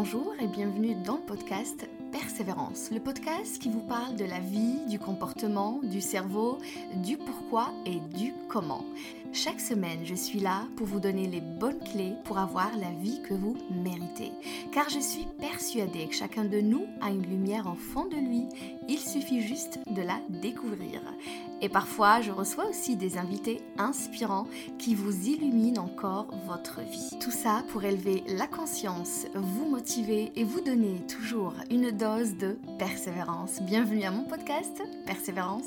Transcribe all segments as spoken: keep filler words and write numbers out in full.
Bonjour et bienvenue dans le podcast Persévérance, le podcast qui vous parle de la vie, du comportement, du cerveau, du pourquoi et du comment. Chaque semaine, je suis là pour vous donner les bonnes clés pour avoir la vie que vous méritez. Car je suis persuadée que chacun de nous a une lumière en fond de lui, il suffit juste de la découvrir. Et parfois, je reçois aussi des invités inspirants qui vous illuminent encore votre vie. Tout ça pour élever la conscience, vous motiver et vous donner toujours une dose de persévérance. Bienvenue à mon podcast Persévérance.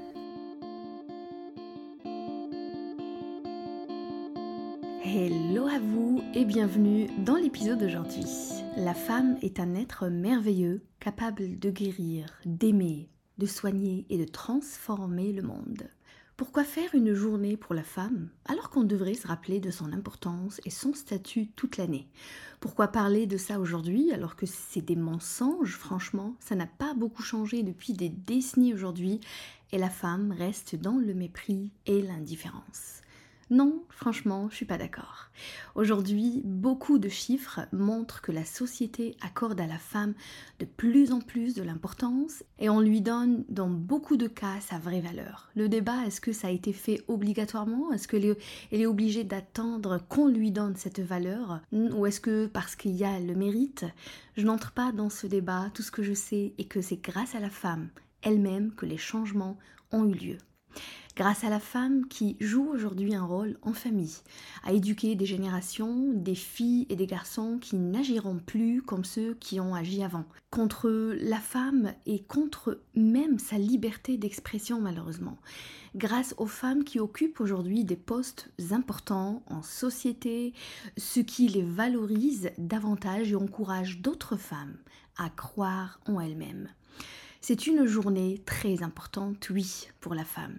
Hello à vous et bienvenue dans l'épisode d'aujourd'hui. La femme est un être merveilleux, capable de guérir, d'aimer, de soigner et de transformer le monde. Pourquoi faire une journée pour la femme alors qu'on devrait se rappeler de son importance et son statut toute l'année? Pourquoi parler de ça aujourd'hui alors que c'est des mensonges? Franchement, ça n'a pas beaucoup changé depuis des décennies aujourd'hui et la femme reste dans le mépris et l'indifférence. Non, franchement, je suis pas d'accord. Aujourd'hui, beaucoup de chiffres montrent que la société accorde à la femme de plus en plus de l'importance et on lui donne dans beaucoup de cas sa vraie valeur. Le débat, est-ce que ça a été fait obligatoirement? Est-ce qu'elle est, elle est obligée d'attendre qu'on lui donne cette valeur? Ou est-ce que parce qu'il y a le mérite? Je n'entre pas dans ce débat. Tout ce que je sais est que c'est grâce à la femme elle-même que les changements ont eu lieu. Grâce à la femme qui joue aujourd'hui un rôle en famille, à éduquer des générations, des filles et des garçons qui n'agiront plus comme ceux qui ont agi avant. Contre la femme et contre même sa liberté d'expression malheureusement. Grâce aux femmes qui occupent aujourd'hui des postes importants en société, ce qui les valorise davantage et encourage d'autres femmes à croire en elles-mêmes. C'est une journée très importante, oui, pour la femme.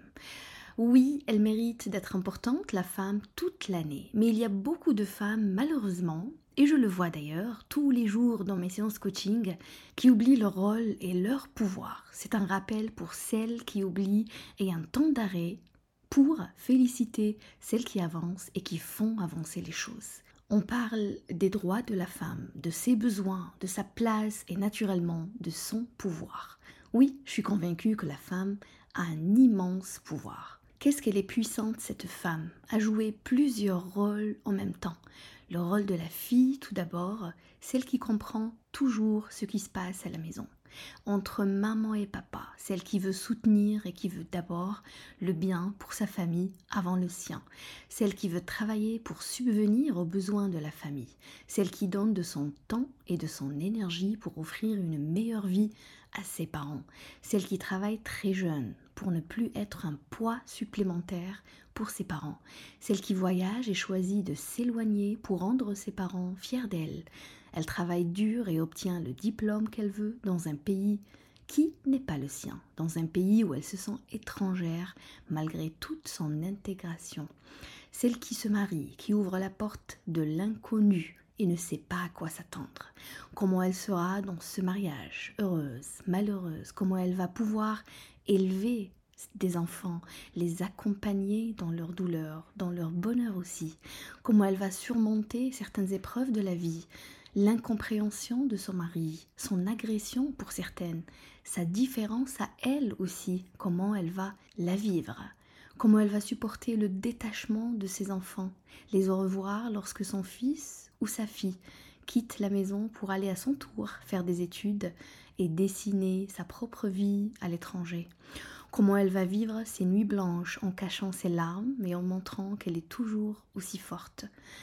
Oui, elle mérite d'être importante, la femme, toute l'année. Mais il y a beaucoup de femmes, malheureusement, et je le vois d'ailleurs tous les jours dans mes séances coaching, qui oublient leur rôle et leur pouvoir. C'est un rappel pour celles qui oublient et un temps d'arrêt pour féliciter celles qui avancent et qui font avancer les choses. On parle des droits de la femme, de ses besoins, de sa place et naturellement de son pouvoir. Oui, je suis convaincue que la femme a un immense pouvoir. Qu'est-ce qu'elle est puissante, cette femme, à jouer plusieurs rôles en même temps. Le rôle de la fille, tout d'abord, celle qui comprend toujours ce qui se passe à la maison. Entre maman et papa, celle qui veut soutenir et qui veut d'abord le bien pour sa famille avant le sien. Celle qui veut travailler pour subvenir aux besoins de la famille. Celle qui donne de son temps et de son énergie pour offrir une meilleure vie à ses parents. Celle qui travaille très jeune pour ne plus être un poids supplémentaire pour ses parents. Celle qui voyage et choisit de s'éloigner pour rendre ses parents fiers d'elle. Elle travaille dur et obtient le diplôme qu'elle veut dans un pays qui n'est pas le sien, dans un pays où elle se sent étrangère malgré toute son intégration. Celle qui se marie, qui ouvre la porte de l'inconnu et ne sait pas à quoi s'attendre. Comment elle sera dans ce mariage, heureuse, malheureuse, comment elle va pouvoir élever des enfants, les accompagner dans leur douleur, dans leur bonheur aussi, comment elle va surmonter certaines épreuves de la vie, l'incompréhension de son mari, son agression pour certaines, sa différence à elle aussi, comment elle va la vivre, comment elle va supporter le détachement de ses enfants, les au revoir lorsque son fils ou sa fille quitte la maison pour aller à son tour faire des études et dessiner sa propre vie à l'étranger. Comment elle va vivre ses nuits blanches en cachant ses larmes mais en montrant qu'elle est toujours aussi forte.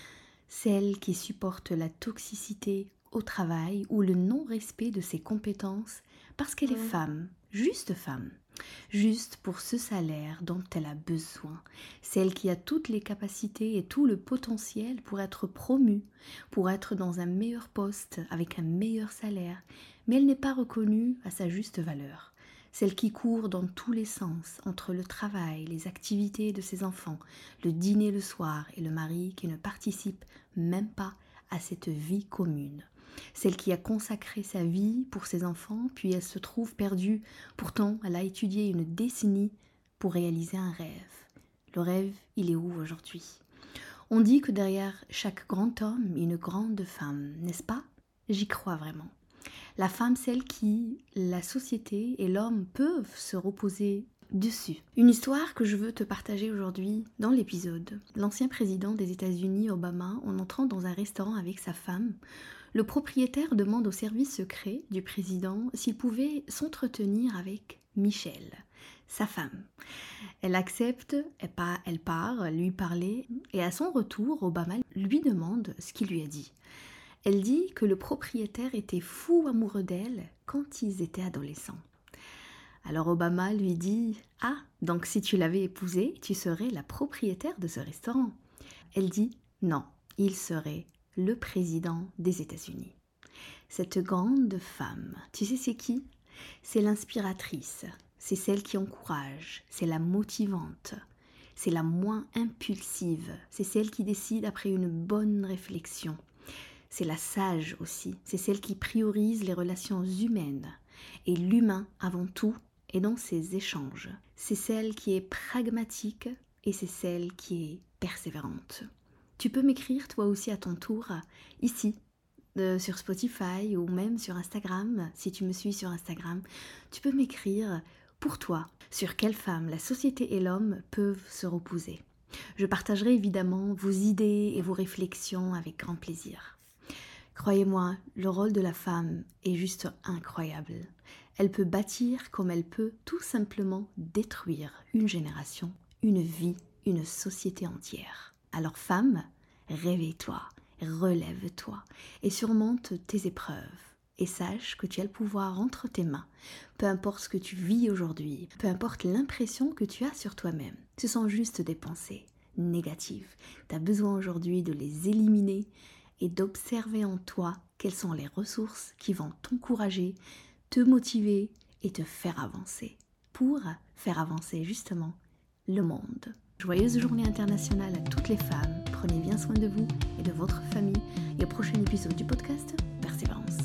Celle qui supporte la toxicité au travail ou le non-respect de ses compétences parce qu'elle est femme, juste femme, juste pour ce salaire dont elle a besoin. Celle qui a toutes les capacités et tout le potentiel pour être promue, pour être dans un meilleur poste avec un meilleur salaire, mais elle n'est pas reconnue à sa juste valeur. Celle qui court dans tous les sens, entre le travail, les activités de ses enfants, le dîner le soir et le mari qui ne participe même pas à cette vie commune. Celle qui a consacré sa vie pour ses enfants, puis elle se trouve perdue. Pourtant, elle a étudié une décennie pour réaliser un rêve. Le rêve, il est où aujourd'hui? On dit que derrière chaque grand homme, une grande femme, n'est-ce pas? j'y crois vraiment. La femme, celle qui, la société et l'homme peuvent se reposer dessus. Une histoire que je veux te partager aujourd'hui dans l'épisode. L'ancien président des États-Unis, Obama, en entrant dans un restaurant avec sa femme, le propriétaire demande au service secret du président s'il pouvait s'entretenir avec Michelle, sa femme. Elle accepte, elle part, elle part lui parler et à son retour, Obama lui demande ce qu'il lui a dit. Elle dit que le propriétaire était fou amoureux d'elle quand ils étaient adolescents. Alors Obama lui dit « Ah, donc si tu l'avais épousé, tu serais la propriétaire de ce restaurant. » Elle dit « Non, il serait le président des États-Unis. » Cette grande femme, tu sais c'est qui ? C'est l'inspiratrice, c'est celle qui encourage, c'est la motivante, c'est la moins impulsive, c'est celle qui décide après une bonne réflexion. C'est la sage aussi, c'est celle qui priorise les relations humaines et l'humain avant tout et dans ses échanges. C'est celle qui est pragmatique et c'est celle qui est persévérante. Tu peux m'écrire toi aussi à ton tour ici euh, sur Spotify ou même sur Instagram. Si tu me suis sur Instagram, tu peux m'écrire pour toi sur quelle femme la société et l'homme peuvent se reposer. Je partagerai évidemment vos idées et vos réflexions avec grand plaisir. Croyez-moi, le rôle de la femme est juste incroyable. Elle peut bâtir comme elle peut tout simplement détruire une génération, une vie, une société entière. Alors femme, réveille-toi, relève-toi et surmonte tes épreuves. Et sache que tu as le pouvoir entre tes mains. Peu importe ce que tu vis aujourd'hui, peu importe l'impression que tu as sur toi-même. Ce sont juste des pensées négatives. Tu as besoin aujourd'hui de les éliminer et d'observer en toi quelles sont les ressources qui vont t'encourager, te motiver et te faire avancer, pour faire avancer justement le monde. Joyeuse journée internationale à toutes les femmes, prenez bien soin de vous et de votre famille et au prochain épisode du podcast Persévérance.